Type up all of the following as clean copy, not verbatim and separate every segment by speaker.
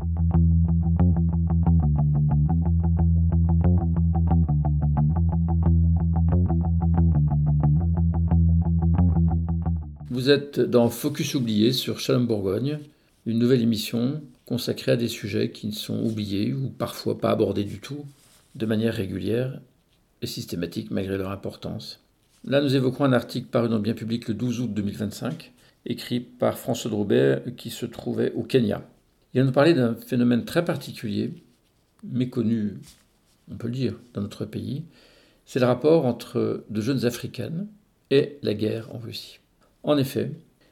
Speaker 1: Vous êtes dans Focus oublié sur Shalom Bourgogne, une nouvelle émission consacrée à des sujets qui sont oubliés ou parfois pas abordés du tout, de manière régulière et systématique malgré leur importance. Là, nous évoquons un article paru dans Bien Public le 12 août 2025, écrit par François Droubert qui se trouvait au Kenya. Il va nous parler d'un phénomène très particulier, méconnu, on peut le dire, dans notre pays. C'est le rapport entre de jeunes Africaines et la guerre en Russie. En effet,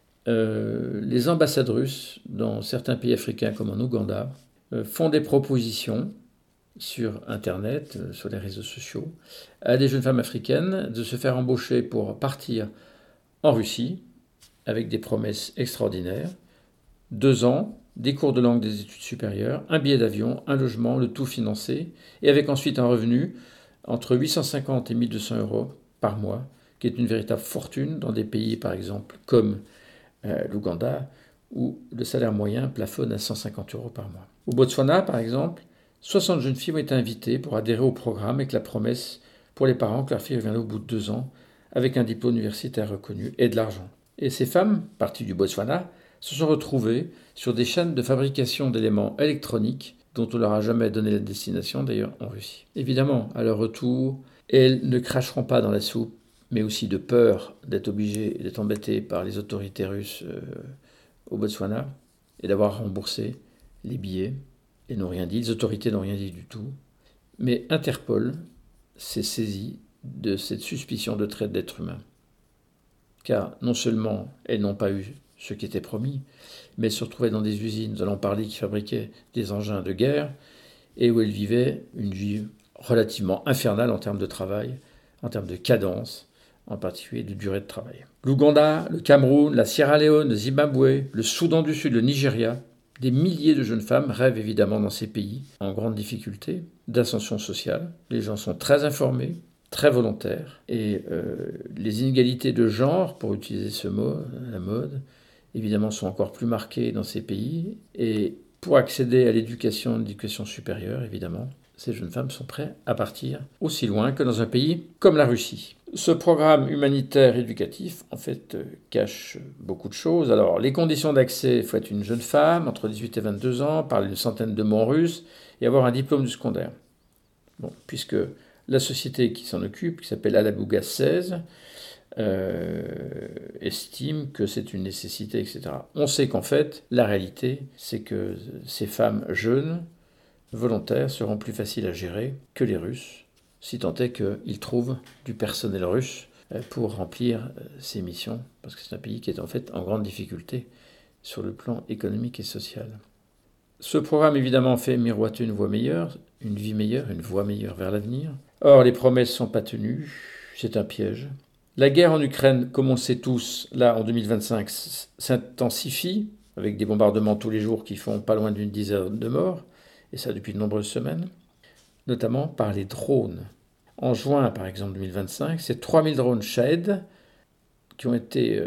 Speaker 1: les ambassades russes dans certains pays africains comme en Ouganda font des propositions sur Internet, sur les réseaux sociaux, à des jeunes femmes africaines de se faire embaucher pour partir en Russie avec des promesses extraordinaires. 2 ans, des cours de langue, des études supérieures, un billet d'avion, un logement, le tout financé, et avec ensuite un revenu entre 850 et 1200 euros par mois, qui est une véritable fortune dans des pays, par exemple, comme l'Ouganda, où le salaire moyen plafonne à 150 euros par mois. Au Botswana, par exemple, 60 jeunes filles ont été invitées pour adhérer au programme avec la promesse pour les parents que leur fille reviendrait au bout de 2 ans avec un diplôme universitaire reconnu et de l'argent. Et ces femmes, parties du Botswana, se sont retrouvées sur des chaînes de fabrication d'éléments électroniques dont on leur a jamais donné la destination, d'ailleurs en Russie. Évidemment, à leur retour, elles ne cracheront pas dans la soupe, mais aussi de peur d'être obligées, d'être embêtées par les autorités russes au Botswana et d'avoir remboursé les billets. Elles n'ont rien dit, les autorités n'ont rien dit du tout. Mais Interpol s'est saisi de cette suspicion de traite d'êtres humains. Car non seulement elles n'ont pas eu ce qui était promis, mais elles se retrouvaient dans des usines, nous allons parler, qui fabriquaient des engins de guerre et où elles vivaient une vie relativement infernale en termes de travail, en termes de cadence, en particulier de durée de travail. L'Ouganda, le Cameroun, la Sierra Leone, le Zimbabwe, le Soudan du Sud, le Nigeria, des milliers de jeunes femmes rêvent évidemment dans ces pays, en grande difficulté, d'ascension sociale. Les gens sont très informés, très volontaires, et les inégalités de genre, pour utiliser ce mot à la mode, évidemment sont encore plus marquées dans ces pays, et pour accéder à l'éducation supérieure, évidemment, ces jeunes femmes sont prêtes à partir aussi loin que dans un pays comme la Russie. Ce programme humanitaire éducatif, en fait, cache beaucoup de choses. Alors, les conditions d'accès, il faut être une jeune femme, entre 18 et 22 ans, parler une centaine de mots en russe, et avoir un diplôme du secondaire. Bon, puisque la société qui s'en occupe, qui s'appelle Alabuga 16, estime que c'est une nécessité, etc. On sait qu'en fait, la réalité, c'est que ces femmes jeunes, volontaires, seront plus faciles à gérer que les Russes, si tant est qu'ils trouvent du personnel russe pour remplir ces missions, parce que c'est un pays qui est en fait en grande difficulté sur le plan économique et social. Ce programme, évidemment, fait miroiter une voie meilleure, une vie meilleure, une voie meilleure vers l'avenir. Or, les promesses ne sont pas tenues, c'est un piège. La guerre en Ukraine, comme on le sait tous, là, en 2025, s'intensifie, avec des bombardements tous les jours qui font pas loin d'une dizaine de morts, et ça depuis de nombreuses semaines, notamment par les drones. En juin, par exemple, 2025, c'est 3000 drones Shahed qui ont été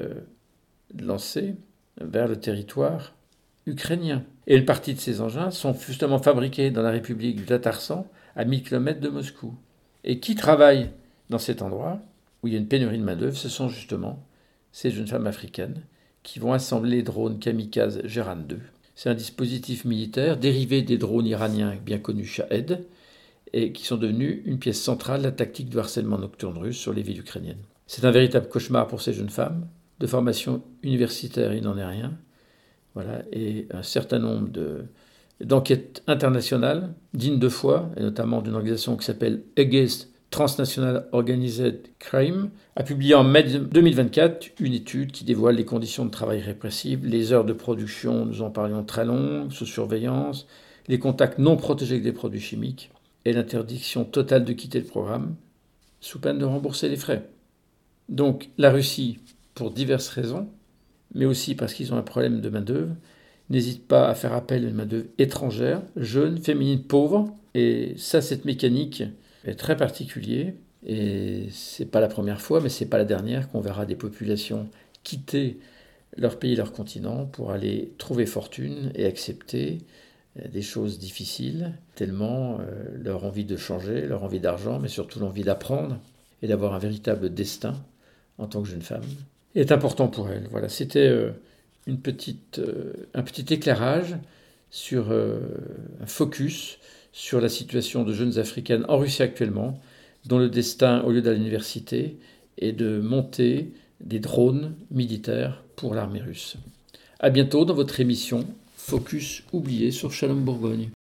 Speaker 1: lancés vers le territoire ukrainien. Et une partie de ces engins sont justement fabriqués dans la République du Tatarstan, à 1000 km de Moscou. Et qui travaille dans cet endroit, où il y a une pénurie de main-d'œuvre, ce sont justement ces jeunes femmes africaines qui vont assembler les drones kamikazes Geran 2. C'est un dispositif militaire dérivé des drones iraniens bien connus Shahed, et qui sont devenus une pièce centrale de la tactique de harcèlement nocturne russe sur les villes ukrainiennes. C'est un véritable cauchemar pour ces jeunes femmes. De formation universitaire, il n'en est rien. Voilà, et un certain nombre d'enquêtes internationales, dignes de foi, et notamment d'une organisation qui s'appelle Against Transnational Organized Crime, a publié en mai 2024 une étude qui dévoile les conditions de travail répressives, les heures de production, nous en parlions, très longues, sous surveillance, les contacts non protégés avec des produits chimiques, et l'interdiction totale de quitter le programme, sous peine de rembourser les frais. Donc la Russie, pour diverses raisons, mais aussi parce qu'ils ont un problème de main-d'œuvre, n'hésite pas à faire appel à une main-d'œuvre étrangère, jeune, féminine, pauvre. Et ça, cette mécanique est très particulière. Et c'est pas la première fois, mais c'est pas la dernière qu'on verra des populations quitter leur pays, leur continent, pour aller trouver fortune et accepter des choses difficiles, tellement leur envie de changer, leur envie d'argent, mais surtout l'envie d'apprendre et d'avoir un véritable destin en tant que jeune femme est important pour elle. Voilà, c'était un petit éclairage sur un focus sur la situation de jeunes Africaines en Russie actuellement, dont le destin, au lieu d'aller à l'université, est de monter des drones militaires pour l'armée russe. À bientôt dans votre émission Focus oublié sur Shalom Bourgogne.